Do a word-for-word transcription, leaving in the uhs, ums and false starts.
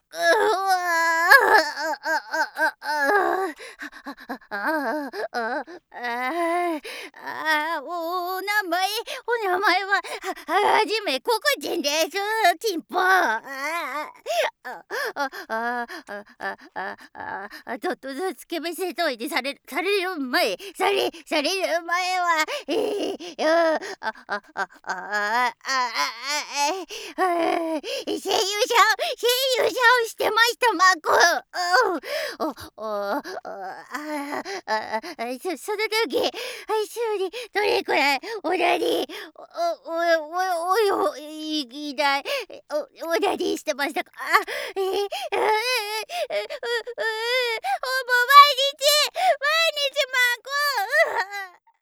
うわ、ああああああああああああああ、お名前お名前は、ははじめここちんです。チンポ。ああ、あ、あ、ああ、あ、あ、あ、ああ、ちょっとずつけめせといてされされる前されされる前は、ええ、よ、あ、あ、あ、あ、ああ、ああ、あ、ああ、声優さん声優さんしてました、マーク。うん。おお、ああ、ああ、そその時、はい、修理どれくらいおなりおおおおおよいいないおおなりしてましたか？あ、ええ、あ